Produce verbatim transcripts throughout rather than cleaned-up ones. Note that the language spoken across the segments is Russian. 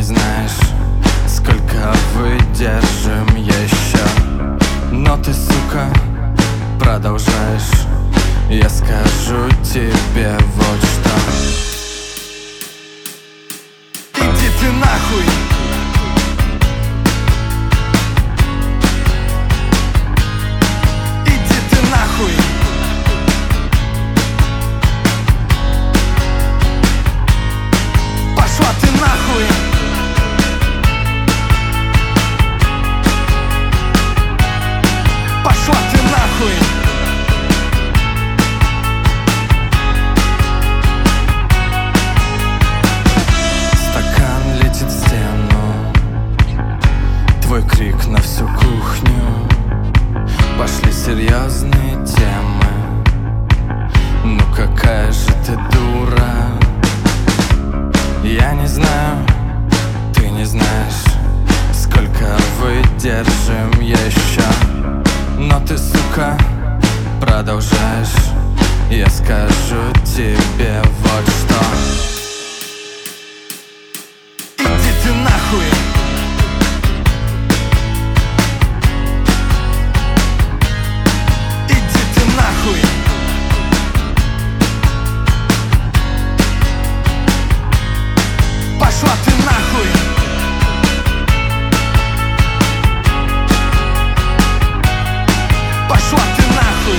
знаешь, сколько выдержим еще, но ты, сука, продолжаешь. Я скажу тебе вот что. Иди ты нахуй. Иди ты нахуй. Пошла ты нахуй. Пошла ты нахуй. Твой крик на всю кухню. Пошли серьезные темы. Ну какая же ты дура. Я не знаю, ты не знаешь, сколько выдержим еще, но ты, сука, продолжаешь. Я скажу тебе вот что. Иди ты нахуй. Пошла ты нахуй. Пошла ты нахуй.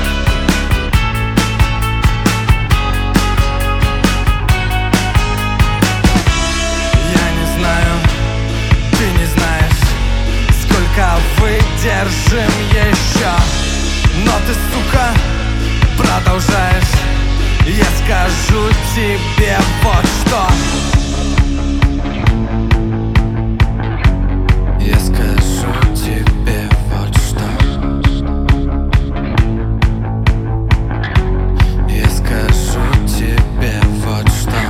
Я не знаю, ты не знаешь, сколько выдержим еще, но ты, сука, продолжаешь. Я скажу тебе вот что. Я скажу тебе вот что. Я скажу тебе вот что.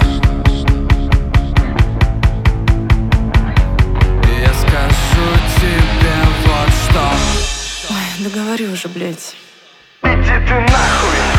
Я скажу тебе вот что. Ой, да говори уже, блядь. Иди ты нахуй.